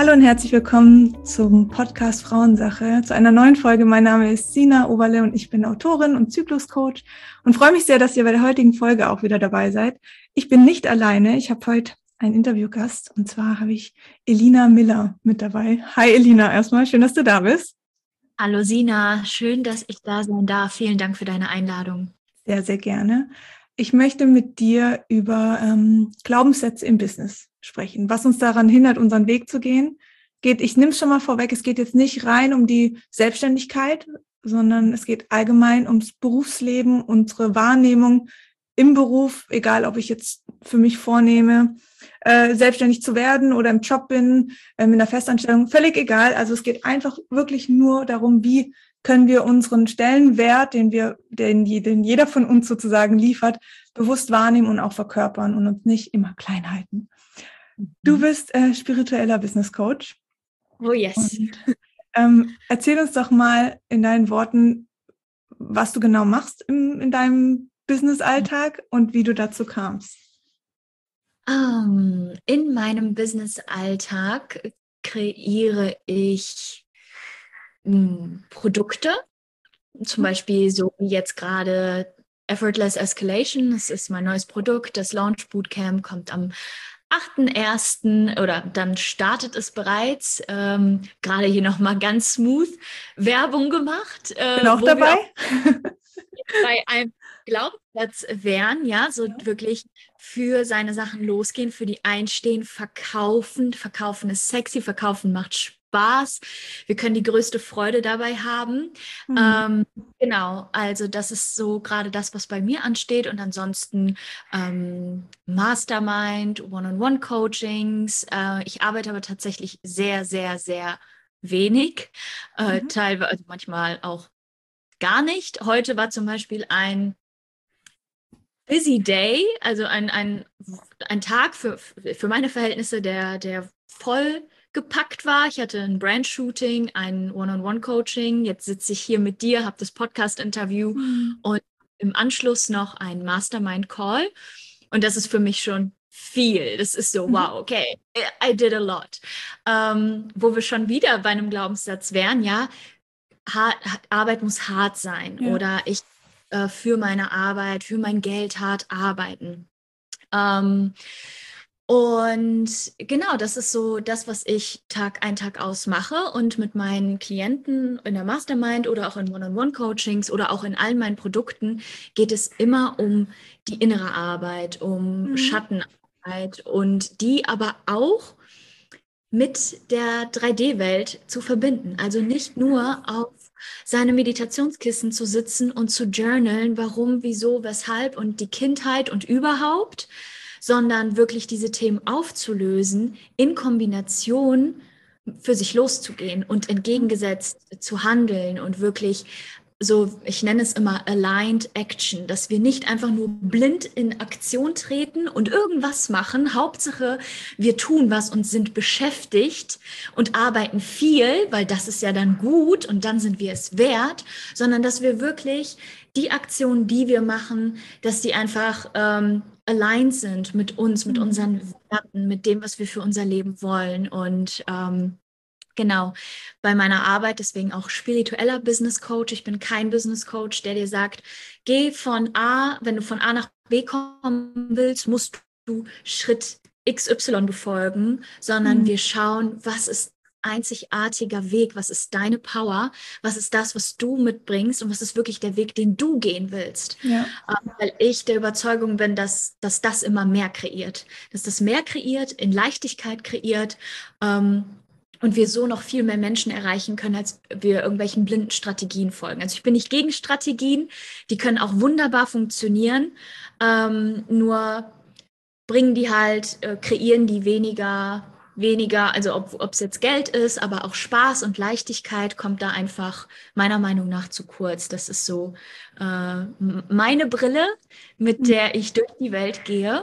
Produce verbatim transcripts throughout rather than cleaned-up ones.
Hallo und herzlich willkommen zum Podcast Frauensache, zu einer neuen Folge. Mein Name ist Sina Oberle und ich bin Autorin und Zykluscoach und freue mich sehr, dass ihr bei der heutigen Folge auch wieder dabei seid. Ich bin nicht alleine, ich habe heute einen Interviewgast und zwar habe ich Elina Miller mit dabei. Hi Elina, erstmal, schön, dass du da bist. Hallo Sina, schön, dass ich da sein darf. Vielen Dank für deine Einladung. Sehr, sehr gerne. Ich möchte mit dir über ähm, Glaubenssätze im Business sprechen, was uns daran hindert, unseren Weg zu gehen. Geht, ich nehme es schon mal vorweg, es geht jetzt nicht rein um die Selbstständigkeit, sondern es geht allgemein ums Berufsleben, unsere Wahrnehmung im Beruf, egal ob ich jetzt für mich vornehme, äh, selbstständig zu werden oder im Job bin, äh, mit einer Festanstellung, völlig egal. Also es geht einfach wirklich nur darum, wie können wir unseren Stellenwert, den wir, den, den jeder von uns sozusagen liefert, bewusst wahrnehmen und auch verkörpern und uns nicht immer klein halten. Du bist äh, spiritueller Business Coach. Oh yes. Und, ähm, erzähl uns doch mal in deinen Worten, was du genau machst im, in deinem Business-Alltag und wie du dazu kamst. Um, in meinem Business-Alltag kreiere ich mh, Produkte, zum Beispiel so wie jetzt gerade Effortless Escalation. Das ist mein neues Produkt. Das Launch Bootcamp kommt am achten ersten oder dann startet es bereits. Ähm, gerade hier nochmal ganz smooth Werbung gemacht. Bin äh, auch dabei. Bei einem Glaubenssatz wären, ja, so wirklich für seine Sachen losgehen, für die einstehen, verkaufen. Verkaufen ist sexy, verkaufen macht Spaß. Wir können die größte Freude dabei haben. Mhm. Ähm, genau, also das ist so gerade das, was bei mir ansteht. Und ansonsten ähm, Mastermind, One-on-One-Coachings. Äh, ich arbeite aber tatsächlich sehr, sehr, sehr wenig. Äh, mhm. Teilweise, also manchmal auch gar nicht. Heute war zum Beispiel ein busy day, also ein, ein, ein Tag für, für meine Verhältnisse, der, der voll gepackt war. Ich hatte ein Brand-Shooting, ein One-on-One-Coaching. Jetzt sitze ich hier mit dir, habe das Podcast-Interview mhm. und im Anschluss noch ein Mastermind-Call. Und das ist für mich schon viel. Das ist so, wow, okay, I did a lot. Ähm, wo wir schon wieder bei einem Glaubenssatz wären, ja, Hart, Arbeit muss hart sein, ja. Oder ich äh, für meine Arbeit, für mein Geld hart arbeiten. Ähm, und genau, das ist so das, was ich Tag ein, Tag aus mache und mit meinen Klienten in der Mastermind oder auch in One-on-One-Coachings oder auch in allen meinen Produkten geht es immer um die innere Arbeit, um mhm. Schattenarbeit und die aber auch mit der drei D-Welt zu verbinden. Also nicht nur auf seine Meditationskissen zu sitzen und zu journalen, warum, wieso, weshalb und die Kindheit und überhaupt, sondern wirklich diese Themen aufzulösen, in Kombination für sich loszugehen und entgegengesetzt zu handeln und wirklich so, ich nenne es immer Aligned Action, dass wir nicht einfach nur blind in Aktion treten und irgendwas machen. Hauptsache, wir tun was und sind beschäftigt und arbeiten viel, weil das ist ja dann gut und dann sind wir es wert, sondern dass wir wirklich die Aktionen, die wir machen, dass die einfach ähm, aligned sind mit uns, mit unseren Werten, mit dem, was wir für unser Leben wollen und ähm, genau, bei meiner Arbeit, deswegen auch spiritueller Business Coach. Ich bin kein Business Coach, der dir sagt, geh von A, wenn du von A nach B kommen willst, musst du Schritt X Y befolgen, sondern mhm. wir schauen, was ist einzigartiger Weg, was ist deine Power, was ist das, was du mitbringst und was ist wirklich der Weg, den du gehen willst. Ja. Weil ich der Überzeugung bin, dass, dass das immer mehr kreiert, dass das mehr kreiert, in Leichtigkeit kreiert, ähm, und wir so noch viel mehr Menschen erreichen können, als wir irgendwelchen blinden Strategien folgen. Also ich bin nicht gegen Strategien, die können auch wunderbar funktionieren, ähm, nur bringen die halt, äh, kreieren die weniger, weniger, also ob es jetzt Geld ist, aber auch Spaß und Leichtigkeit kommt da einfach meiner Meinung nach zu kurz. Das ist so äh, meine Brille, mit der ich durch die Welt gehe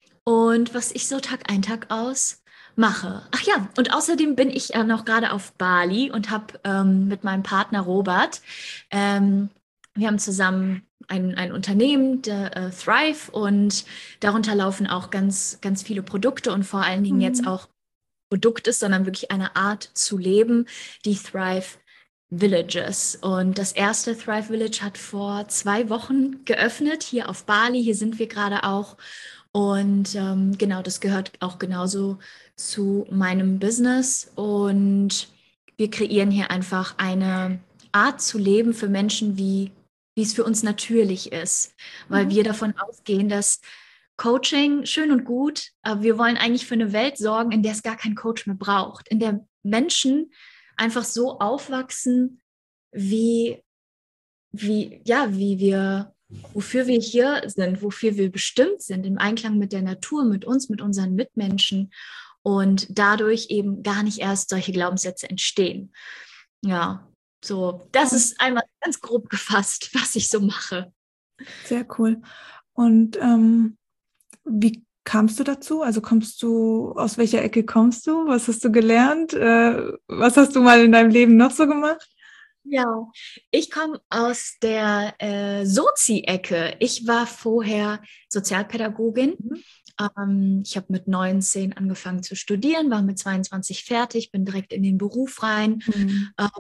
und was ich so Tag ein, Tag aus mache. Ach ja, und außerdem bin ich ja noch gerade auf Bali und habe ähm, mit meinem Partner Robert, ähm, wir haben zusammen ein, ein Unternehmen, der äh, Thrive, und darunter laufen auch ganz, ganz viele Produkte und vor allen Dingen mhm. jetzt auch Produkt ist, sondern wirklich eine Art zu leben, die Thrive Villages. Und das erste Thrive Village hat vor zwei Wochen geöffnet, hier auf Bali. Hier sind wir gerade auch. Und ähm, genau, das gehört auch genauso zu meinem Business. Und wir kreieren hier einfach eine Art zu leben für Menschen, wie, wie es für uns natürlich ist. Weil Mhm. wir davon ausgehen, dass Coaching schön und gut, aber wir wollen eigentlich für eine Welt sorgen, in der es gar keinen Coach mehr braucht, in der Menschen einfach so aufwachsen, wie, wie, ja, wie wir, wofür wir hier sind, wofür wir bestimmt sind, im Einklang mit der Natur, mit uns, mit unseren Mitmenschen und dadurch eben gar nicht erst solche Glaubenssätze entstehen. Ja, so, das ist einmal ganz grob gefasst, was ich so mache. Sehr cool. Und ähm, wie kamst du dazu? Also kommst du, aus welcher Ecke kommst du? Was hast du gelernt? Äh, was hast du mal in deinem Leben noch so gemacht? Ja, ich komme aus der äh, Sozi-Ecke. Ich war vorher Sozialpädagogin. Mhm. Ähm, ich habe mit neunzehn angefangen zu studieren, war mit zweiundzwanzig fertig, bin direkt in den Beruf rein Mhm. äh,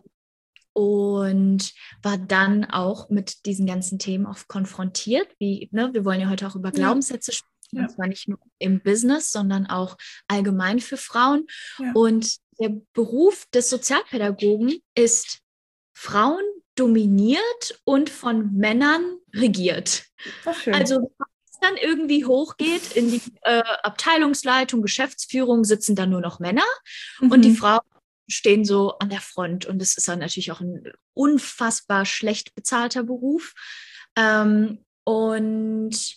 und war dann auch mit diesen ganzen Themen auch konfrontiert. Wie, ne, wir wollen ja heute auch über Ja, Glaubenssätze sprechen, ja, und zwar nicht nur im Business, sondern auch allgemein für Frauen. ja. Und der Beruf des Sozialpädagogen ist Frauen dominiert und von Männern regiert. Ach, schön. Also wenn es dann irgendwie hochgeht in die äh, Abteilungsleitung, Geschäftsführung, sitzen dann nur noch Männer und die Mhm. Frauen stehen so an der Front. Und das ist dann natürlich auch ein unfassbar schlecht bezahlter Beruf. Ähm, und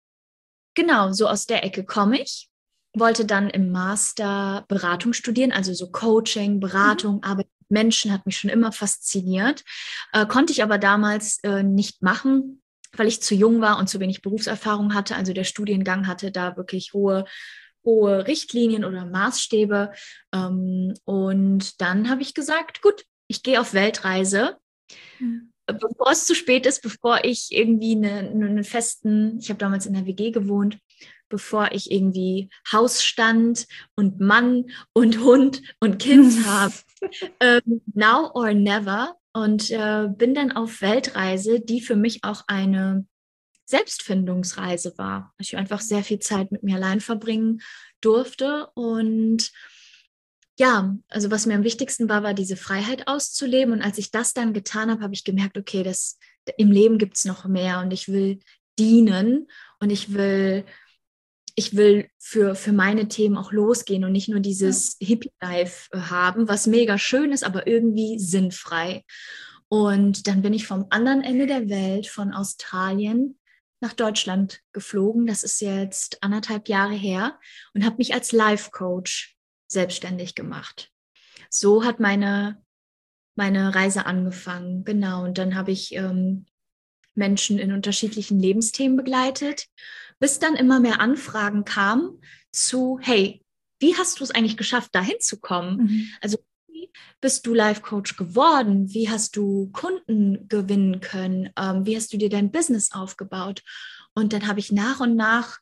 genau, so aus der Ecke komme ich. Wollte dann im Master Beratung studieren, also so Coaching, Mhm. Beratung, Arbeit mit Menschen hat mich schon immer fasziniert. Äh, konnte ich aber damals äh, nicht machen, weil ich zu jung war und zu wenig Berufserfahrung hatte. Also der Studiengang hatte da wirklich hohe, hohe Richtlinien oder Maßstäbe. Ähm, und dann habe ich gesagt, gut, ich gehe auf Weltreise, Mhm. bevor es zu spät ist, bevor ich irgendwie eine, einen festen, ich habe damals in der W G gewohnt, bevor ich irgendwie Hausstand und Mann und Hund und Kind habe. Ähm, now or never. Und äh, bin dann auf Weltreise, die für mich auch eine Selbstfindungsreise war. Ich einfach sehr viel Zeit mit mir allein verbringen durfte und ja, also was mir am wichtigsten war, war diese Freiheit auszuleben. Und als ich das dann getan habe, habe ich gemerkt, okay, das, im Leben gibt es noch mehr und ich will dienen und ich will, ich will für, für meine Themen auch losgehen und nicht nur Ja. dieses Hippie-Life haben, was mega schön ist, aber irgendwie sinnfrei. Und dann bin ich vom anderen Ende der Welt, von Australien, nach Deutschland geflogen. Das ist jetzt anderthalb Jahre her und habe mich als Life-Coach selbstständig gemacht. So hat meine, meine Reise angefangen. Genau. Und dann habe ich ähm, Menschen in unterschiedlichen Lebensthemen begleitet, bis dann immer mehr Anfragen kamen zu, hey, wie hast du es eigentlich geschafft, da hinzukommen? Mhm. Also wie bist du Life Coach geworden? Wie hast du Kunden gewinnen können? Ähm, wie hast du dir dein Business aufgebaut? Und dann habe ich nach und nach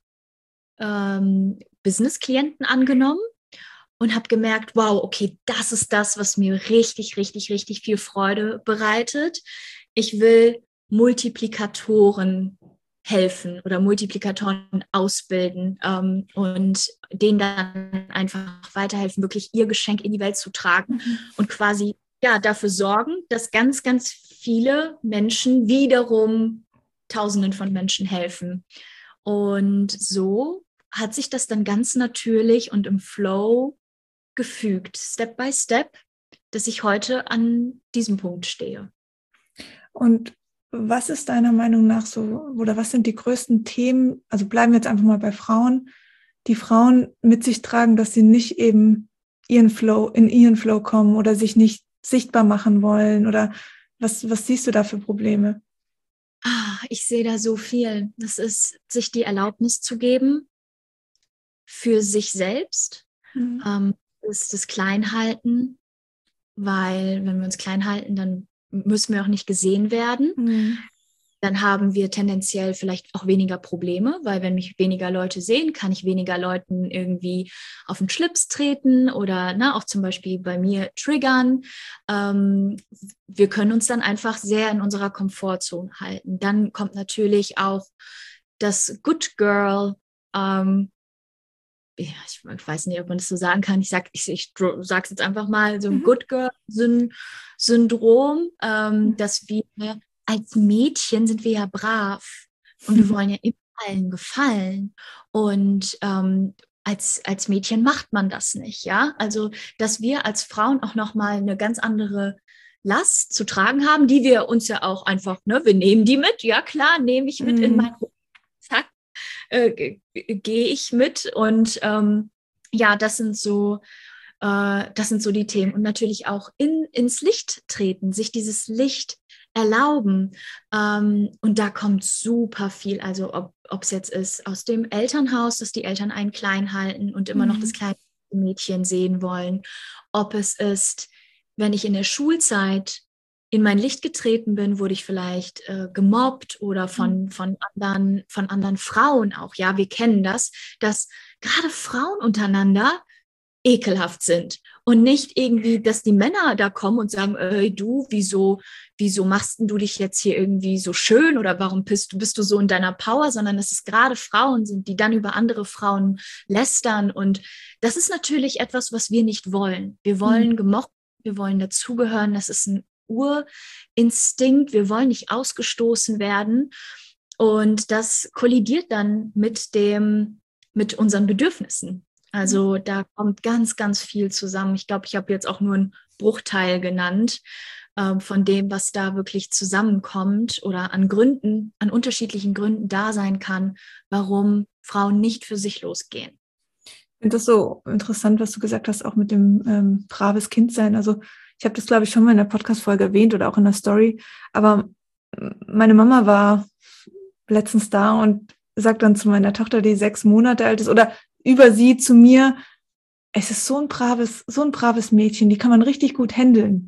ähm, Business-Klienten angenommen und habe gemerkt, wow, okay, das ist das, was mir richtig, richtig, richtig viel Freude bereitet. Ich will Multiplikatoren helfen oder Multiplikatoren ausbilden ähm, und denen dann einfach weiterhelfen, wirklich ihr Geschenk in die Welt zu tragen Mhm. und quasi ja dafür sorgen, dass ganz, ganz viele Menschen wiederum Tausenden von Menschen helfen. Und so hat sich das dann ganz natürlich und im Flow gefügt, Step by Step, dass ich heute an diesem Punkt stehe. Und was ist deiner Meinung nach so, oder was sind die größten Themen, also bleiben wir jetzt einfach mal bei Frauen, die Frauen mit sich tragen, dass sie nicht eben ihren Flow, in ihren Flow kommen oder sich nicht sichtbar machen wollen, oder was, was siehst du da für Probleme? Ah, ich sehe da so viel. Das ist, sich die Erlaubnis zu geben für sich selbst, Mhm. ähm, ist das Kleinhalten, weil wenn wir uns klein halten, dann müssen wir auch nicht gesehen werden. Mhm. dann haben wir tendenziell vielleicht auch weniger Probleme, weil wenn mich weniger Leute sehen, kann ich weniger Leuten irgendwie auf den Schlips treten oder ne, auch zum Beispiel bei mir triggern. Ähm, wir können uns dann einfach sehr in unserer Komfortzone halten. Dann kommt natürlich auch das Good Girl, ähm, ja, ich weiß nicht, ob man das so sagen kann. Ich sage ich, ich sage es jetzt einfach mal, so ein Mhm. Good Girl-Syndrom, ähm, dass wir als Mädchen sind wir ja brav und wir wollen ja immer allen gefallen. Und ähm, als, als Mädchen macht man das nicht, ja. Also, dass wir als Frauen auch nochmal eine ganz andere Last zu tragen haben, die wir uns ja auch einfach, ne, wir nehmen die mit, ja klar, nehme ich mit in mein Zack. Äh, gehe ich mit und ähm, ja, das sind so, äh, das sind so die Themen und natürlich auch in, ins Licht treten, sich dieses Licht erlauben ähm, und da kommt super viel, also ob es jetzt ist aus dem Elternhaus, dass die Eltern einen klein halten und immer noch das kleine Mädchen sehen wollen, ob es ist, wenn ich in der Schulzeit in mein Licht getreten bin, wurde ich vielleicht äh, gemobbt oder von, von, anderen, von anderen Frauen auch. Ja, wir kennen das, dass gerade Frauen untereinander ekelhaft sind und nicht irgendwie, dass die Männer da kommen und sagen, ey, du, wieso, wieso machst du dich jetzt hier irgendwie so schön oder warum bist, bist du so in deiner Power, sondern dass es gerade Frauen sind, die dann über andere Frauen lästern und das ist natürlich etwas, was wir nicht wollen. Wir wollen gemocht, wir wollen dazugehören, das ist ein Urinstinkt, wir wollen nicht ausgestoßen werden und das kollidiert dann mit dem, mit unseren Bedürfnissen. Also da kommt ganz, ganz viel zusammen. Ich glaube, ich habe jetzt auch nur einen Bruchteil genannt äh, von dem, was da wirklich zusammenkommt oder an Gründen, an unterschiedlichen Gründen da sein kann, warum Frauen nicht für sich losgehen. Ich finde das so interessant, was du gesagt hast, auch mit dem ähm, braves Kind sein. Also ich habe das, glaube ich, schon mal in der Podcast-Folge erwähnt oder auch in der Story. Aber meine Mama war letztens da und sagt dann zu meiner Tochter, die sechs Monate alt ist, oder über sie zu mir, es ist so ein braves, so ein braves Mädchen, die kann man richtig gut handeln.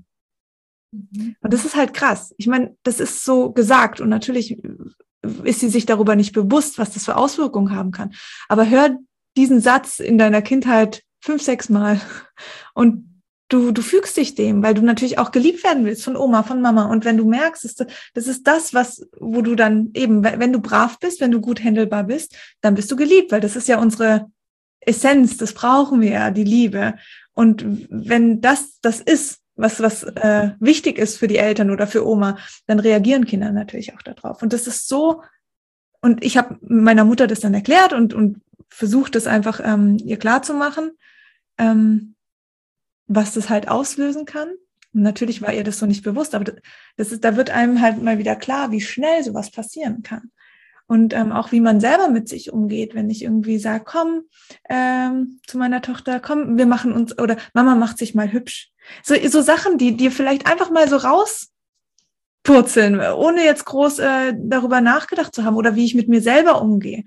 Mhm. Und das ist halt krass. Ich meine, das ist so gesagt und natürlich ist sie sich darüber nicht bewusst, was das für Auswirkungen haben kann. Aber hör diesen Satz in deiner Kindheit fünf, sechs Mal und du, du fügst dich dem, weil du natürlich auch geliebt werden willst von Oma, von Mama. Und wenn du merkst, das, das ist das, was, wo du dann eben, wenn du brav bist, wenn du gut handelbar bist, dann bist du geliebt, weil das ist ja unsere Essenz, das brauchen wir ja, die Liebe. Und wenn das das ist, was was äh, wichtig ist für die Eltern oder für Oma, dann reagieren Kinder natürlich auch darauf. Und das ist so, und ich habe meiner Mutter das dann erklärt und und versucht, das einfach ähm, ihr klarzumachen, ähm, was das halt auslösen kann. Und natürlich war ihr das so nicht bewusst, aber das ist, da wird einem halt mal wieder klar, wie schnell sowas passieren kann. Und ähm, auch wie man selber mit sich umgeht, wenn ich irgendwie sage, komm ähm, zu meiner Tochter, komm, wir machen uns, oder Mama macht sich mal hübsch. So, so Sachen, die dir vielleicht einfach mal so rauspurzeln, ohne jetzt groß äh, darüber nachgedacht zu haben oder wie ich mit mir selber umgehe.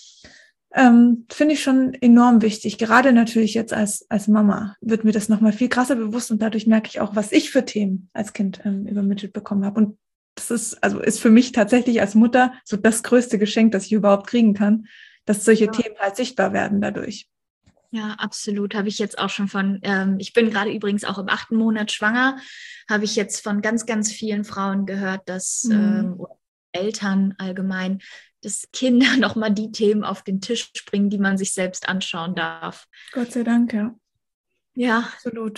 Ähm, finde ich schon enorm wichtig. Gerade natürlich jetzt als als Mama wird mir das nochmal viel krasser bewusst und dadurch merke ich auch, was ich für Themen als Kind ähm, übermittelt bekommen habe. Und das ist, also ist für mich tatsächlich als Mutter so das größte Geschenk, das ich überhaupt kriegen kann, dass solche ja. Themen halt sichtbar werden dadurch. Ja, absolut. Habe ich jetzt auch schon von, ähm, ich bin gerade übrigens auch im achten Monat schwanger, habe ich jetzt von ganz, ganz vielen Frauen gehört, dass mhm. ähm, Eltern allgemein, dass Kinder nochmal die Themen auf den Tisch bringen, die man sich selbst anschauen darf. Gott sei Dank, ja. Ja. Absolut.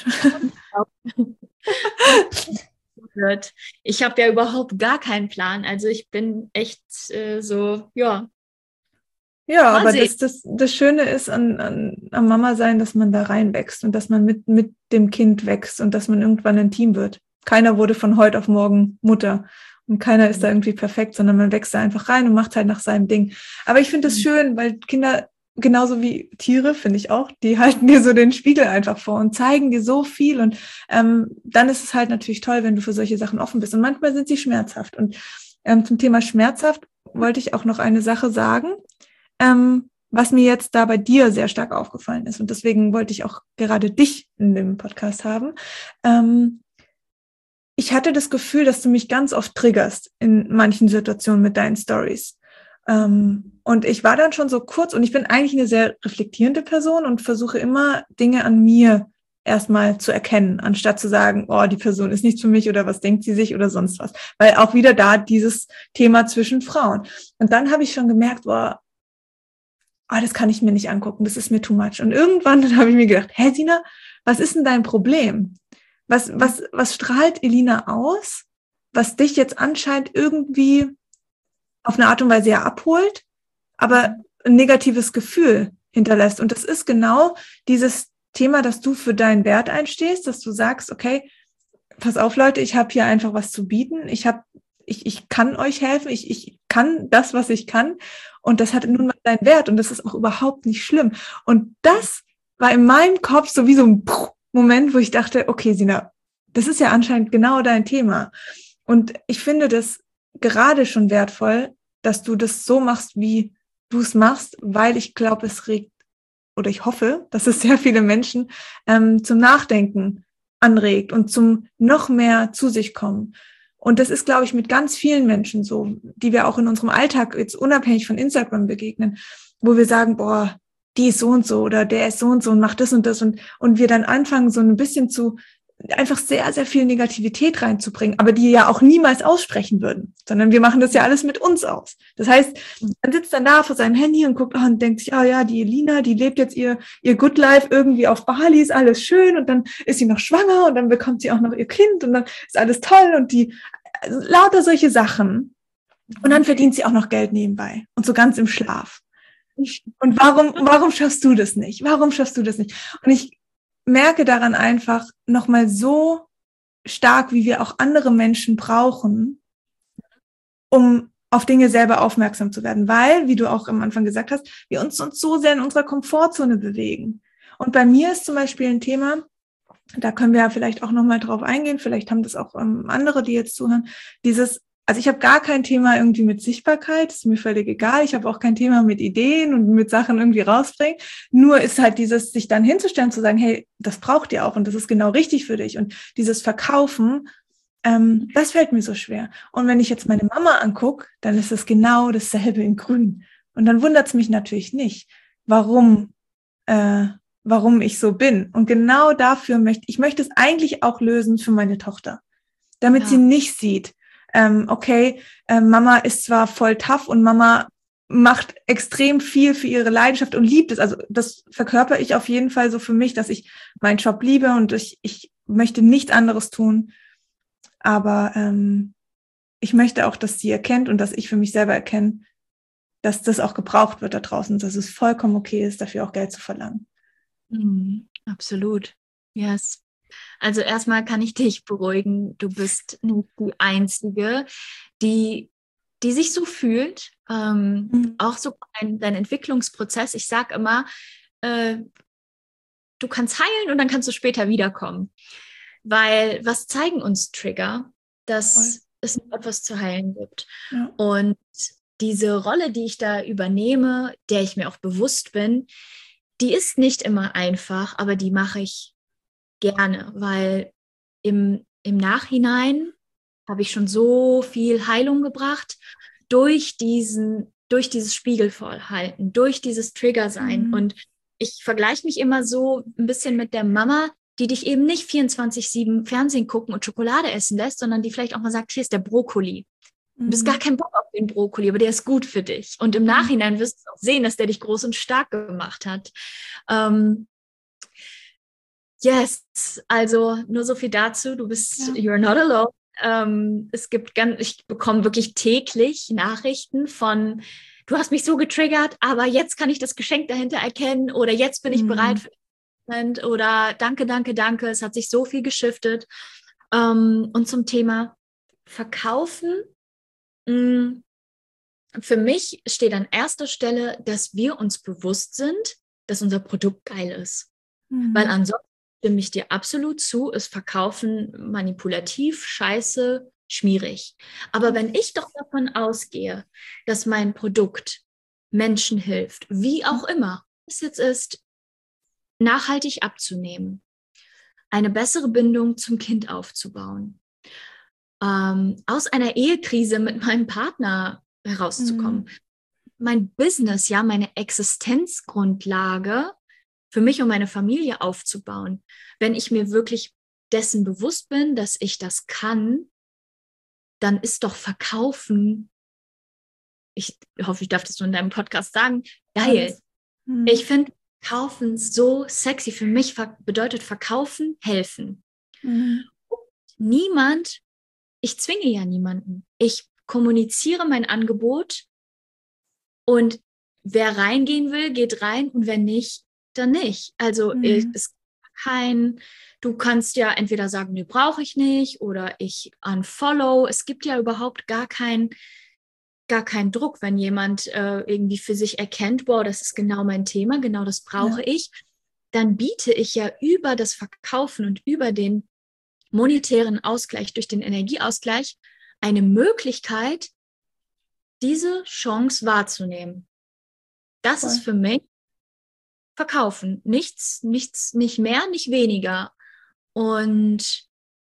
Ich habe ja überhaupt gar keinen Plan. Also ich bin echt äh, so, ja. Ja, aber das, das, das Schöne ist an, an, am Mama sein, dass man da reinwächst und dass man mit, mit dem Kind wächst und dass man irgendwann ein Team wird. Keiner wurde von heute auf morgen Mutter und keiner ist da irgendwie perfekt, sondern man wächst da einfach rein und macht halt nach seinem Ding. Aber ich finde das schön, weil Kinder, genauso wie Tiere, finde ich auch, die halten dir so den Spiegel einfach vor und zeigen dir so viel. Und ähm, dann ist es halt natürlich toll, wenn du für solche Sachen offen bist. Und manchmal sind sie schmerzhaft. Und ähm, zum Thema schmerzhaft wollte ich auch noch eine Sache sagen, ähm, was mir jetzt da bei dir sehr stark aufgefallen ist. Und deswegen wollte ich auch gerade dich in dem Podcast haben. Ähm, ich hatte das Gefühl, dass du mich ganz oft triggerst in manchen Situationen mit deinen Stories. Ähm, und ich war dann schon so kurz, und ich bin eigentlich eine sehr reflektierende Person und versuche immer Dinge an mir erstmal zu erkennen, anstatt zu sagen, oh, die Person ist nicht für mich oder was denkt sie sich oder sonst was. Weil auch wieder da dieses Thema zwischen Frauen. Und dann habe ich schon gemerkt, boah, oh, das kann ich mir nicht angucken, das ist mir too much. Und irgendwann habe ich mir gedacht, hä, Sina, was ist denn dein Problem? Was, was, was strahlt Elina aus, was dich jetzt anscheinend irgendwie auf eine Art und Weise ja abholt, aber ein negatives Gefühl hinterlässt. Und das ist genau dieses Thema, dass du für deinen Wert einstehst, dass du sagst, okay, pass auf, Leute, ich habe hier einfach was zu bieten. Ich habe, ich, ich kann euch helfen. Ich, ich kann das, was ich kann. Und das hat nun mal seinen Wert. Und das ist auch überhaupt nicht schlimm. Und das war in meinem Kopf so wie so ein Moment, wo ich dachte, okay, Sina, das ist ja anscheinend genau dein Thema. Und ich finde das gerade schon wertvoll, dass du das so machst, wie du es machst, weil ich glaube, es regt, oder ich hoffe, dass es sehr viele Menschen ähm, zum Nachdenken anregt und zum noch mehr zu sich kommen. Und das ist, glaube ich, mit ganz vielen Menschen so, die wir auch in unserem Alltag jetzt unabhängig von Instagram begegnen, wo wir sagen, boah, die ist so und so oder der ist so und so und macht das und das und, und wir dann anfangen, so ein bisschen zu einfach sehr, sehr viel Negativität reinzubringen, aber die ja auch niemals aussprechen würden, sondern wir machen das ja alles mit uns aus. Das heißt, man sitzt dann da vor seinem Handy und guckt oh, und denkt sich, ah ja, die Elina, die lebt jetzt ihr ihr Good Life irgendwie auf Bali, ist alles schön und dann ist sie noch schwanger und dann bekommt sie auch noch ihr Kind und dann ist alles toll und die, also lauter solche Sachen. Und dann verdient sie auch noch Geld nebenbei und so ganz im Schlaf. Und warum, warum schaffst du das nicht? Warum schaffst du das nicht? Und ich merke daran einfach nochmal so stark, wie wir auch andere Menschen brauchen, um auf Dinge selber aufmerksam zu werden. Weil, wie du auch am Anfang gesagt hast, wir uns, uns so sehr in unserer Komfortzone bewegen. Und bei mir ist zum Beispiel ein Thema, da können wir ja vielleicht auch nochmal drauf eingehen, vielleicht haben das auch ähm, andere, die jetzt zuhören, dieses, also ich habe gar kein Thema irgendwie mit Sichtbarkeit, ist mir völlig egal. Ich habe auch kein Thema mit Ideen und mit Sachen irgendwie rausbringen. Nur ist halt dieses, sich dann hinzustellen, zu sagen, hey, das braucht ihr auch und das ist genau richtig für dich. Und dieses Verkaufen, ähm, das fällt mir so schwer. Und wenn ich jetzt meine Mama angucke, dann ist es genau dasselbe in Grün. Und dann wundert es mich natürlich nicht, warum, äh, warum ich so bin. Und genau dafür möchte ich möchte es eigentlich auch lösen für meine Tochter, damit ja. sie nicht sieht, ähm, okay, äh, Mama ist zwar voll tough und Mama macht extrem viel für ihre Leidenschaft und liebt es. Also das verkörper ich auf jeden Fall so für mich, dass ich meinen Job liebe und ich, ich möchte nichts anderes tun. Aber ähm, ich möchte auch, dass sie erkennt und dass ich für mich selber erkenne, dass das auch gebraucht wird da draußen, dass es vollkommen okay ist, dafür auch Geld zu verlangen. Mhm, absolut. Yes. Also erstmal kann ich dich beruhigen, du bist nicht die Einzige, die, die sich so fühlt. Ähm, mhm. Auch so ein, dein Entwicklungsprozess. Ich sage immer, äh, du kannst heilen und dann kannst du später wiederkommen. Weil was zeigen uns Trigger? Dass Voll. Es noch etwas zu heilen gibt. Ja. Und diese Rolle, die ich da übernehme, der ich mir auch bewusst bin, die ist nicht immer einfach, aber die mache ich gerne, weil im, im Nachhinein habe ich schon so viel Heilung gebracht durch diesen, durch dieses Spiegelvorhalten, durch dieses Trigger-Sein. Mhm. Und ich vergleiche mich immer so ein bisschen mit der Mama, die dich eben nicht vierundzwanzig sieben Fernsehen gucken und Schokolade essen lässt, sondern die vielleicht auch mal sagt, hier ist der Brokkoli. Du bist gar kein Bock auf den Brokkoli, aber der ist gut für dich. Und im Nachhinein wirst du auch sehen, dass der dich groß und stark gemacht hat. Ähm, yes, also nur so viel dazu. Du bist, ja. You're not alone. Ähm, es gibt ganz, ich bekomme wirklich täglich Nachrichten von, du hast mich so getriggert, aber jetzt kann ich das Geschenk dahinter erkennen oder jetzt bin ich mhm. bereit für den oder danke, danke, danke. Es hat sich so viel geschiftet. Ähm, und zum Thema Verkaufen, für mich steht an erster Stelle, dass wir uns bewusst sind, dass unser Produkt geil ist. Mhm. Weil ansonsten stimme ich dir absolut zu, ist Verkaufen manipulativ, scheiße, schmierig. Aber mhm. wenn ich doch davon ausgehe, dass mein Produkt Menschen hilft, wie auch mhm. immer es jetzt ist, nachhaltig abzunehmen, eine bessere Bindung zum Kind aufzubauen, ähm, aus einer Ehekrise mit meinem Partner herauszukommen. Mhm. Mein Business, ja, meine Existenzgrundlage für mich und meine Familie aufzubauen. Wenn ich mir wirklich dessen bewusst bin, dass ich das kann, dann ist doch Verkaufen, ich hoffe, ich darf das nur in deinem Podcast sagen, geil. Mhm. Ich finde Verkaufen so sexy. Für mich bedeutet Verkaufen helfen. Mhm. Niemand, ich zwinge ja niemanden. Ich kommuniziere mein Angebot und wer reingehen will, geht rein und wer nicht, dann nicht. Also mhm. es ist kein, du kannst ja entweder sagen, nee, brauche ich nicht oder ich unfollow. Es gibt ja überhaupt gar kein gar keinen Druck, wenn jemand äh, irgendwie für sich erkennt, wow, das ist genau mein Thema, genau das brauche ja. ich, dann biete ich ja über das Verkaufen und über den monetären Ausgleich, durch den Energieausgleich, eine Möglichkeit, diese Chance wahrzunehmen. Das Voll. Ist für mich Verkaufen. Nichts, nichts, nicht mehr, nicht weniger. Und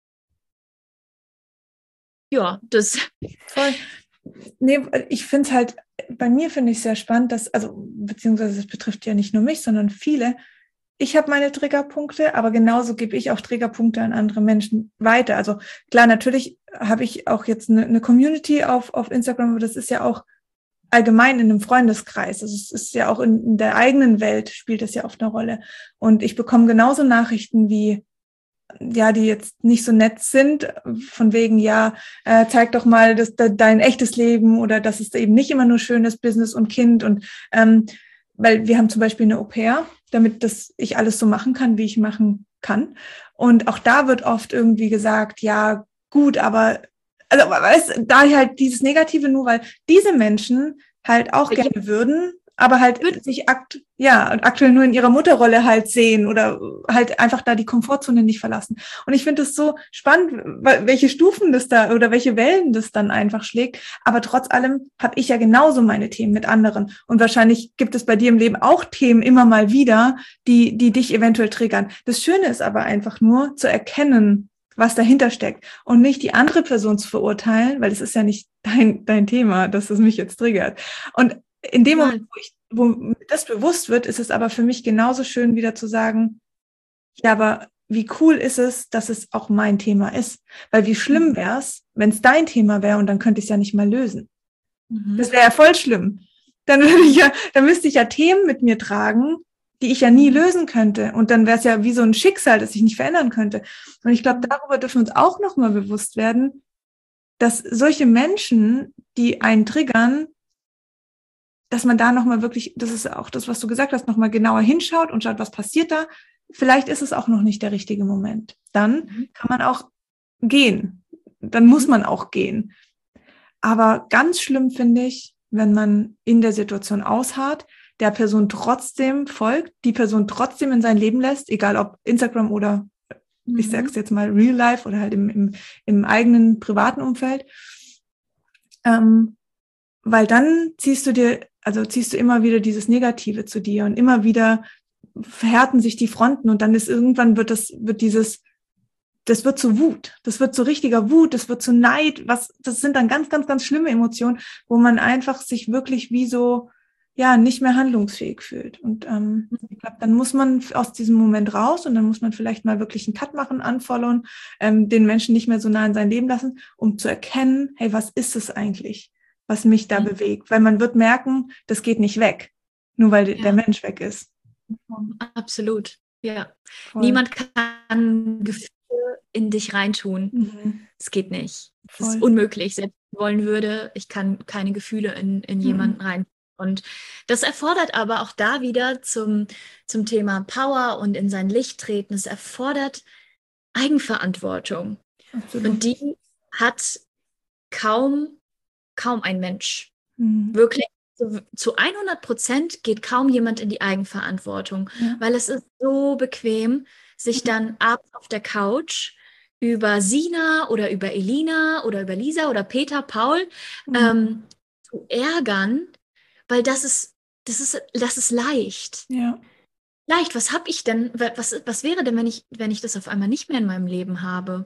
ja, das... Voll. Nee, ich finde es halt, bei mir finde ich es sehr spannend, dass, also beziehungsweise es betrifft ja nicht nur mich, sondern viele. Ich habe meine Triggerpunkte, aber genauso gebe ich auch Triggerpunkte an andere Menschen weiter. Also klar, natürlich habe ich auch jetzt eine, eine Community auf, auf Instagram, aber das ist ja auch allgemein in einem Freundeskreis. Also es ist ja auch in, in der eigenen Welt spielt das ja oft eine Rolle. Und ich bekomme genauso Nachrichten wie, ja, die jetzt nicht so nett sind, von wegen, ja, äh, zeig doch mal das, de, dein echtes Leben oder dass es eben nicht immer nur schönes Business und Kind und ähm, weil wir haben zum Beispiel eine Au-pair, damit das ich alles so machen kann, wie ich machen kann. Und auch da wird oft irgendwie gesagt, ja, gut, aber also weißt, da halt dieses Negative nur, weil diese Menschen halt auch gerne ja. würden, aber halt sich akt, ja, aktuell nur in ihrer Mutterrolle halt sehen oder halt einfach da die Komfortzone nicht verlassen. Und ich finde es so spannend, welche Stufen das da oder welche Wellen das dann einfach schlägt. Aber trotz allem habe ich ja genauso meine Themen mit anderen. Und wahrscheinlich gibt es bei dir im Leben auch Themen immer mal wieder, die, die dich eventuell triggern. Das Schöne ist aber einfach nur zu erkennen, was dahinter steckt und nicht die andere Person zu verurteilen, weil es ist ja nicht dein, dein Thema, dass es mich jetzt triggert. Und in dem Moment, wo, ich, wo mir das bewusst wird, ist es aber für mich genauso schön, wieder zu sagen, ja, aber wie cool ist es, dass es auch mein Thema ist? Weil wie schlimm wäre es, wenn es dein Thema wäre und dann könnte ich es ja nicht mal lösen. Mhm. Das wäre ja voll schlimm. Dann würde ich ja, dann müsste ich ja Themen mit mir tragen, die ich ja nie lösen könnte. Und dann wäre es ja wie so ein Schicksal, das ich nicht verändern könnte. Und ich glaube, darüber dürfen wir uns auch nochmal bewusst werden, dass solche Menschen, die einen triggern, dass man da nochmal wirklich, das ist auch das, was du gesagt hast, nochmal genauer hinschaut und schaut, was passiert da. Vielleicht ist es auch noch nicht der richtige Moment. Dann mhm. kann man auch gehen. Dann muss man auch gehen. Aber ganz schlimm finde ich, wenn man in der Situation ausharrt, der Person trotzdem folgt, die Person trotzdem in sein Leben lässt, egal ob Instagram oder, mhm. ich sag's jetzt mal, Real Life oder halt im, im, im eigenen privaten Umfeld. Ähm, weil dann ziehst du dir, also ziehst du immer wieder dieses Negative zu dir und immer wieder verhärten sich die Fronten und dann ist irgendwann wird das, wird dieses, das wird zu Wut, das wird zu richtiger Wut, das wird zu Neid, was, das sind dann ganz, ganz, ganz schlimme Emotionen, wo man einfach sich wirklich wie so, ja, nicht mehr handlungsfähig fühlt. Und ähm, ich glaube, dann muss man aus diesem Moment raus und dann muss man vielleicht mal wirklich einen Cut machen, unfollowen, ähm, den Menschen nicht mehr so nah in sein Leben lassen, um zu erkennen, hey, was ist es eigentlich, was mich da mhm. bewegt? Weil man wird merken, das geht nicht weg, nur weil ja. der Mensch weg ist. Absolut, ja. Voll. Niemand kann Gefühle in dich reintun. Mhm. Es geht nicht. Es ist unmöglich. Selbst wenn ich wollen würde, ich kann keine Gefühle in, in jemanden mhm. rein. Und das erfordert aber auch da wieder zum, zum Thema Power und in sein Licht treten, es erfordert Eigenverantwortung. Absolut. Und die hat kaum, kaum ein Mensch. Mhm. Wirklich, zu, zu hundert Prozent geht kaum jemand in die Eigenverantwortung, ja. weil es ist so bequem, sich dann abends auf der Couch über Sina oder über Elina oder über Lisa oder Peter, Paul mhm. ähm, zu ärgern, weil das ist, das ist, das ist leicht. Ja. Leicht, was habe ich denn, was, was wäre denn, wenn ich, wenn ich das auf einmal nicht mehr in meinem Leben habe?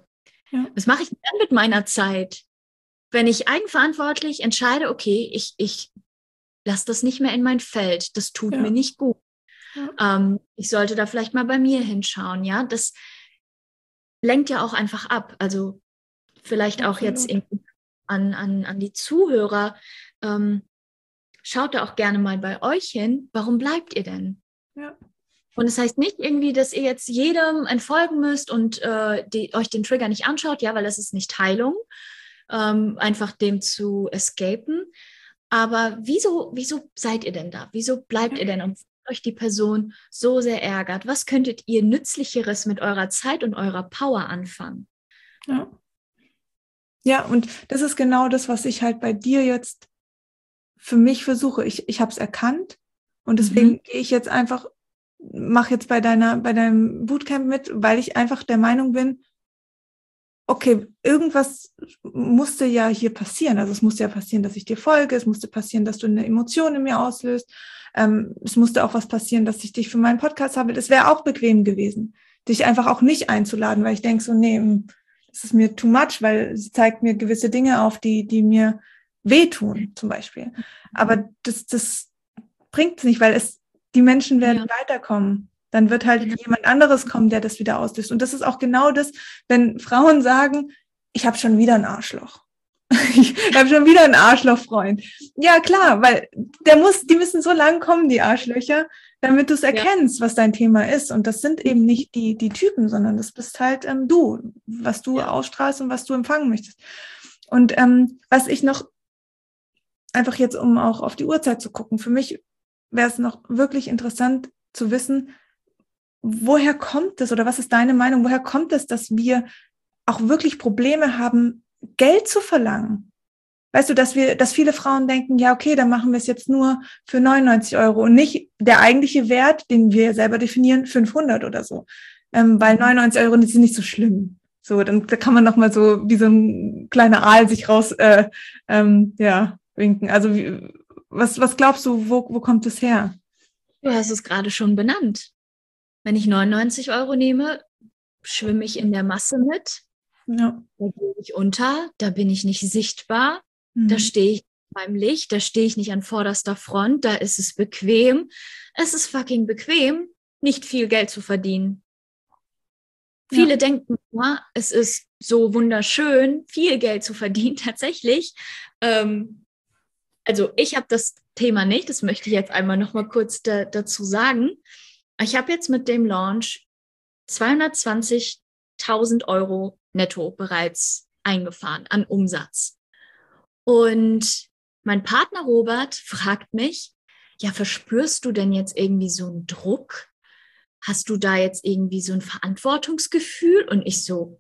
Ja. Was mache ich dann mit meiner Zeit, wenn ich eigenverantwortlich entscheide, okay, ich, ich lasse das nicht mehr in mein Feld, das tut ja. mir nicht gut. Ja. Ähm, ich sollte da vielleicht mal bei mir hinschauen, ja, das lenkt ja auch einfach ab, also vielleicht Absolut. Auch jetzt in, an, an, an die Zuhörer, ähm, schaut da auch gerne mal bei euch hin, warum bleibt ihr denn? Ja. Und das heißt nicht irgendwie, dass ihr jetzt jedem entfolgen müsst und äh, die, euch den Trigger nicht anschaut, ja, weil das ist nicht Heilung, ähm, einfach dem zu escapen. Aber wieso, wieso seid ihr denn da? Wieso bleibt ihr denn, und euch die Person so sehr ärgert? Was könntet ihr Nützlicheres mit eurer Zeit und eurer Power anfangen? Ja. Ja, und das ist genau das, was ich halt bei dir jetzt für mich versuche. Ich, ich habe es erkannt und deswegen mhm. gehe ich jetzt einfach, mache jetzt bei deiner, bei deinem Bootcamp mit, weil ich einfach der Meinung bin, okay, irgendwas musste ja hier passieren. Also es musste ja passieren, dass ich dir folge, es musste passieren, dass du eine Emotion in mir auslöst. Ähm, es musste auch was passieren, dass ich dich für meinen Podcast habe. Das wäre auch bequem gewesen, dich einfach auch nicht einzuladen, weil ich denke so, nee, das ist mir too much, weil sie zeigt mir gewisse Dinge auf, die, die mir wehtun, zum Beispiel. Aber das, das bringt es nicht, weil es, die Menschen werden ja. weiterkommen. Dann wird halt genau. jemand anderes kommen, der das wieder auslöst. Und das ist auch genau das, wenn Frauen sagen, ich habe schon wieder ein Arschloch. Ich habe schon wieder einen Arschlochfreund. Ja, klar, weil der muss, die müssen so lang kommen, die Arschlöcher, damit du es erkennst, ja. was dein Thema ist. Und das sind eben nicht die, die Typen, sondern das bist halt ähm, du, was du ja. ausstrahlst und was du empfangen möchtest. Und ähm, was ich noch, einfach jetzt, um auch auf die Uhrzeit zu gucken, für mich wäre es noch wirklich interessant zu wissen, woher kommt es oder was ist deine Meinung, woher kommt es, dass wir auch wirklich Probleme haben, Geld zu verlangen? Weißt du, dass wir, dass viele Frauen denken, ja, okay, dann machen wir es jetzt nur für neunundneunzig Euro und nicht der eigentliche Wert, den wir selber definieren, fünfhundert oder so. Ähm, weil neunundneunzig Euro sind nicht so schlimm. So, dann da kann man noch mal so wie so ein kleiner Aal sich raus, äh, ähm, ja, winken. Also, wie, was, was glaubst du, wo, wo kommt es her? Du hast es gerade schon benannt. Wenn ich neunundneunzig Euro nehme, schwimme ich in der Masse mit. Ja. Da gehe ich unter, da bin ich nicht sichtbar, mhm. da stehe ich in meinem Licht, da stehe ich nicht an vorderster Front, da ist es bequem. Es ist fucking bequem, nicht viel Geld zu verdienen. Ja. Viele denken, ja, es ist so wunderschön, viel Geld zu verdienen, tatsächlich. Ähm, also ich habe das Thema nicht, das möchte ich jetzt einmal noch mal kurz da, dazu sagen. Ich habe jetzt mit dem Launch zweihundertzwanzigtausend Euro netto bereits eingefahren an Umsatz. Und mein Partner Robert fragt mich, ja, verspürst du denn jetzt irgendwie so einen Druck? Hast du da jetzt irgendwie so ein Verantwortungsgefühl? Und ich so,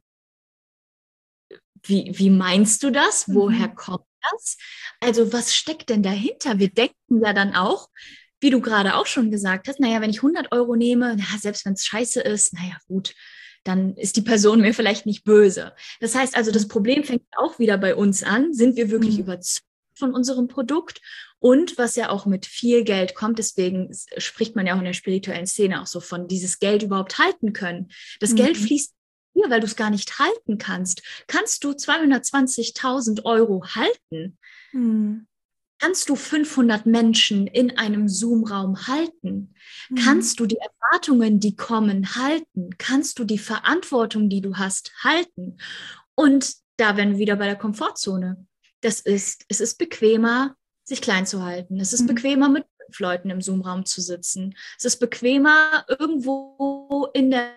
wie, wie meinst du das? Mhm. Woher kommt das? Also was steckt denn dahinter? Wir denken ja dann auch, wie du gerade auch schon gesagt hast, naja, wenn ich hundert Euro nehme, na, selbst wenn es scheiße ist, naja, gut, dann ist die Person mir vielleicht nicht böse. Das heißt also, das Problem fängt auch wieder bei uns an. Sind wir wirklich mhm. überzeugt von unserem Produkt? Und was ja auch mit viel Geld kommt, deswegen spricht man ja auch in der spirituellen Szene auch so von dieses Geld überhaupt halten können. Das mhm. Geld fließt hier, weil du es gar nicht halten kannst. Kannst du zweihundertzwanzigtausend Euro halten? Mhm. Kannst du fünfhundert Menschen in einem Zoom-Raum halten? Mhm. Kannst du die Erwartungen, die kommen, halten? Kannst du die Verantwortung, die du hast, halten? Und da wären wir wieder bei der Komfortzone. Das ist, es ist bequemer, sich klein zu halten. Es ist mhm. bequemer, mit fünf Leuten im Zoom-Raum zu sitzen. Es ist bequemer, irgendwo in der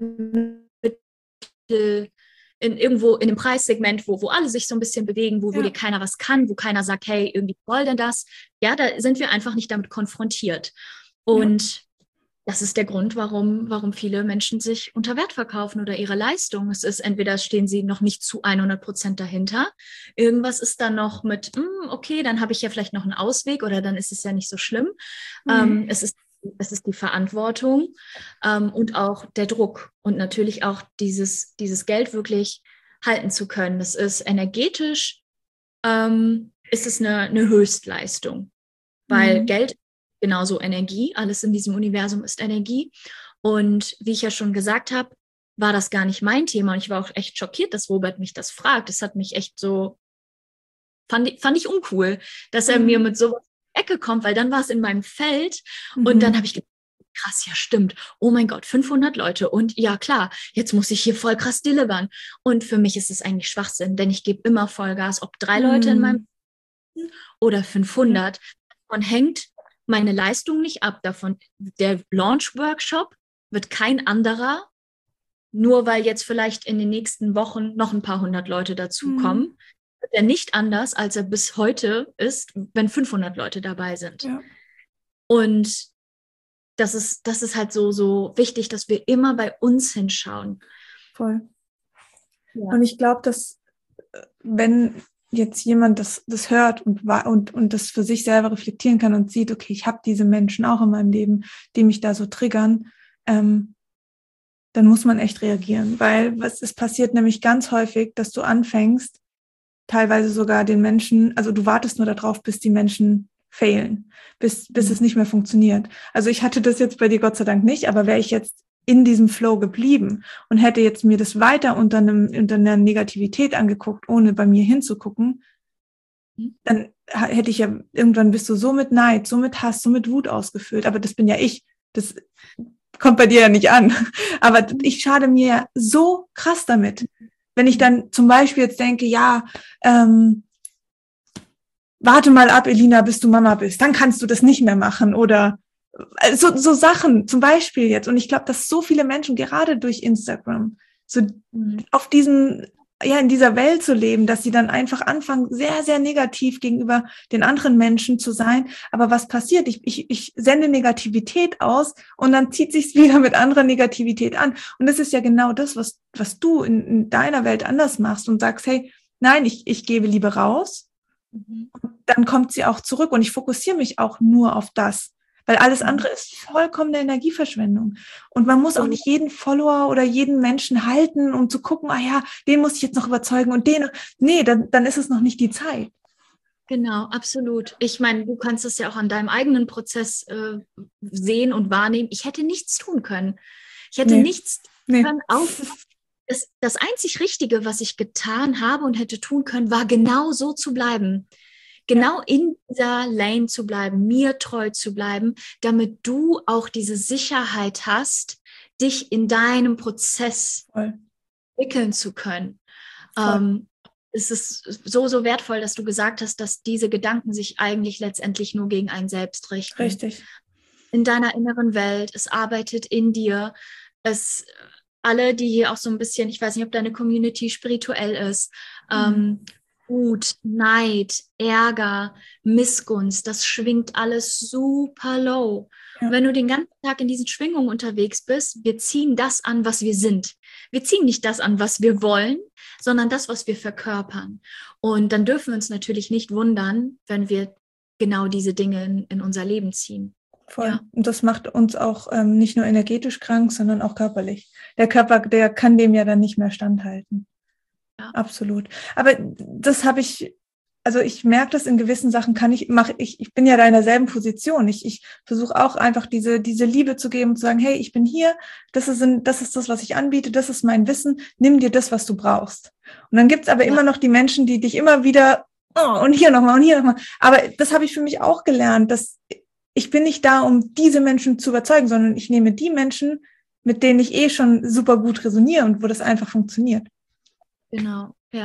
Mitte, in irgendwo in dem Preissegment, wo, wo alle sich so ein bisschen bewegen, wo, wo ja. dir keiner was kann, wo keiner sagt, hey, irgendwie soll denn das? Ja, da sind wir einfach nicht damit konfrontiert. Und ja. das ist der Grund, warum, warum viele Menschen sich unter Wert verkaufen oder ihre Leistung. Es ist entweder stehen sie noch nicht zu hundert Prozent dahinter, irgendwas ist dann noch mit, okay, dann habe ich ja vielleicht noch einen Ausweg oder dann ist es ja nicht so schlimm. Mhm. Ähm, es ist Es ist die Verantwortung ähm, und auch der Druck und natürlich auch dieses, dieses Geld wirklich halten zu können. Das ist energetisch, ähm, ist es eine, eine Höchstleistung, weil mhm. Geld ist genauso Energie, alles in diesem Universum ist Energie. Und wie ich ja schon gesagt habe, war das gar nicht mein Thema. Und ich war auch echt schockiert, dass Robert mich das fragt. Das hat mich echt so, fand ich, fand ich uncool, dass er mhm. mir mit sowas in die Ecke kommt, weil dann war es in meinem Feld. Mhm. Und dann habe ich gedacht, krass, ja stimmt. Oh mein Gott, fünfhundert Leute. Und ja klar, jetzt muss ich hier voll krass delivern. Und für mich ist es eigentlich Schwachsinn, denn ich gebe immer Vollgas, ob drei mhm. Leute in meinem oder fünfhundert. Davon hängt meine Leistung nicht ab. Davon, der Launch-Workshop wird kein anderer, nur weil jetzt vielleicht in den nächsten Wochen noch ein paar hundert Leute dazukommen, mhm. wird er nicht anders, als er bis heute ist, wenn fünfhundert Leute dabei sind. Ja. Und das ist, das ist halt so, so wichtig, dass wir immer bei uns hinschauen. Voll. Ja. Und ich glaube, dass wenn jetzt jemand das, das hört und, und, und das für sich selber reflektieren kann und sieht, okay, ich habe diese Menschen auch in meinem Leben, die mich da so triggern, ähm, dann muss man echt reagieren. Weil was es passiert nämlich ganz häufig, dass du anfängst, teilweise sogar den Menschen, also du wartest nur darauf, bis die Menschen failen, bis, bis mhm. es nicht mehr funktioniert. Also ich hatte das jetzt bei dir Gott sei Dank nicht, aber wäre ich jetzt in diesem Flow geblieben und hätte jetzt mir das weiter unter, einem, unter einer Negativität angeguckt, ohne bei mir hinzugucken, mhm. dann hätte ich ja, irgendwann bist du so mit Neid, so mit Hass, so mit Wut ausgefüllt, aber das bin ja ich, das kommt bei dir ja nicht an, aber ich schade mir ja so krass damit, wenn ich dann zum Beispiel jetzt denke, ja, ähm, warte mal ab, Elina, bis du Mama bist, dann kannst du das nicht mehr machen oder so, so Sachen zum Beispiel jetzt. Und ich glaube, dass so viele Menschen gerade durch Instagram so auf diesem, ja, in dieser Welt zu leben, dass sie dann einfach anfangen, sehr, sehr negativ gegenüber den anderen Menschen zu sein. Aber was passiert? Ich, ich, ich sende Negativität aus und dann zieht sich's wieder mit anderer Negativität an. Und das ist ja genau das, was, was du in, in deiner Welt anders machst und sagst, hey, nein, ich, ich gebe Liebe raus. Und dann kommt sie auch zurück und ich fokussiere mich auch nur auf das, weil alles andere ist vollkommene Energieverschwendung. Und man muss auch nicht jeden Follower oder jeden Menschen halten, um zu gucken, ah ja, den muss ich jetzt noch überzeugen und den, nee, dann, dann ist es noch nicht die Zeit. Genau, absolut. Ich meine, du kannst es ja auch an deinem eigenen Prozess äh, sehen und wahrnehmen. Ich hätte nichts tun können. Ich hätte nee. nichts tun nee. können, auch Das, das einzig Richtige, was ich getan habe und hätte tun können, war genau so zu bleiben. Genau ja. in dieser Lane zu bleiben, mir treu zu bleiben, damit du auch diese Sicherheit hast, dich in deinem Prozess Voll. entwickeln zu können. Ähm, es ist so, so wertvoll, dass du gesagt hast, dass diese Gedanken sich eigentlich letztendlich nur gegen einen selbst richten. Richtig. In deiner inneren Welt, es arbeitet in dir, es alle, die hier auch so ein bisschen, ich weiß nicht, ob deine Community spirituell ist, mhm. ähm, Wut, Neid, Ärger, Missgunst, das schwingt alles super low. Ja. Und wenn du den ganzen Tag in diesen Schwingungen unterwegs bist, wir ziehen das an, was wir sind. Wir ziehen nicht das an, was wir wollen, sondern das, was wir verkörpern. Und dann dürfen wir uns natürlich nicht wundern, wenn wir genau diese Dinge in, in unser Leben ziehen. Voll. Ja. Und das macht uns auch ähm, nicht nur energetisch krank, sondern auch körperlich. Der Körper, der kann dem ja dann nicht mehr standhalten. Ja. Absolut. Aber das habe ich, also ich merke das in gewissen Sachen kann ich, mache ich, ich bin ja da in derselben Position. Ich, ich versuche auch einfach diese, diese Liebe zu geben und zu sagen, hey, ich bin hier, das ist, das ist das, was ich anbiete, das ist mein Wissen, nimm dir das, was du brauchst. Und dann gibt's aber ja. immer noch die Menschen, die dich immer wieder, oh, und hier nochmal und hier nochmal. Aber das habe ich für mich auch gelernt, dass ich bin nicht da, um diese Menschen zu überzeugen, sondern ich nehme die Menschen, mit denen ich eh schon super gut resoniere und wo das einfach funktioniert. Genau, ja.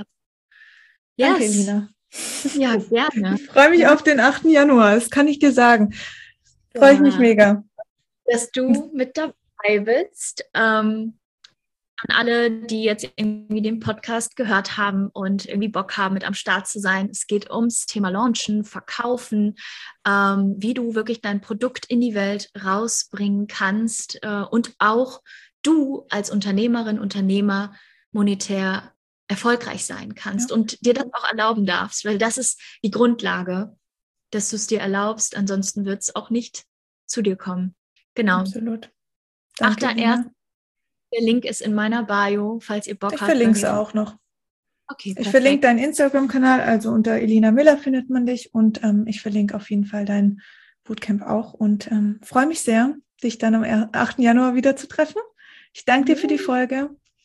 Danke, Yes. Elina. Ja, gerne. Ich freue mich ja. auf den achten Januar, das kann ich dir sagen. Freue ich mich mega. Dass du mit dabei bist. Ähm, an alle, die jetzt irgendwie den Podcast gehört haben und irgendwie Bock haben, mit am Start zu sein. Es geht ums Thema Launchen, Verkaufen, ähm, wie du wirklich dein Produkt in die Welt rausbringen kannst äh, und auch du als Unternehmerin, Unternehmer monetär erfolgreich sein kannst ja. und dir das auch erlauben darfst, weil das ist die Grundlage, dass du es dir erlaubst, ansonsten wird es auch nicht zu dir kommen. Genau. Absolut. achter erster Der Link ist in meiner Bio, falls ihr Bock ich habt. Ich verlinke es auch noch. Okay, ich verlinke deinen Instagram-Kanal, also unter Elina Miller findet man dich und ähm, ich verlinke auf jeden Fall dein Bootcamp auch und ähm, freue mich sehr, dich dann am achten Januar wieder zu treffen. Ich danke dir für die Folge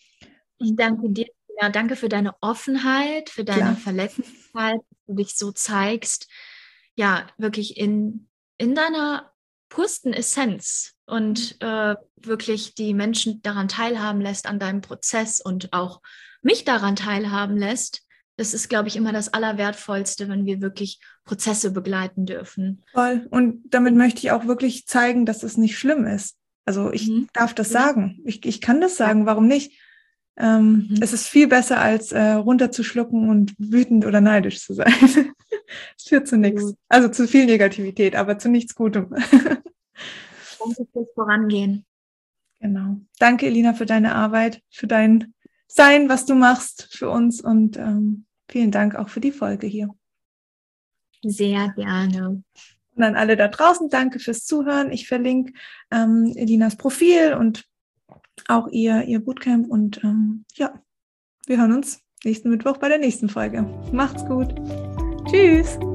Ich danke dir. Ja, danke für deine Offenheit, für deine Klar. Verletzlichkeit, dass du dich so zeigst. Ja, wirklich in, in deiner pursten Essenz und äh, wirklich die Menschen daran teilhaben lässt an deinem Prozess und auch mich daran teilhaben lässt. Das ist, glaube ich, immer das Allerwertvollste, wenn wir wirklich Prozesse begleiten dürfen. Voll. Und damit möchte ich auch wirklich zeigen, dass es nicht schlimm ist. Also ich Mhm. darf das Ja. sagen. Ich, ich kann das sagen. Ja. Warum nicht? Ähm, Mhm. Es ist viel besser, als äh, runterzuschlucken und wütend oder neidisch zu sein. Es führt zu nichts. Also zu viel Negativität, aber zu nichts Gutem. Danke fürs Vorangehen. Genau. Danke, Elina, für deine Arbeit, für dein Sein, was du machst für uns und ähm, vielen Dank auch für die Folge hier. Sehr gerne. Und an alle da draußen, danke fürs Zuhören. Ich verlinke ähm, Elinas Profil und auch ihr, ihr Bootcamp und ähm, ja, wir hören uns nächsten Mittwoch bei der nächsten Folge. Macht's gut. Tschüss.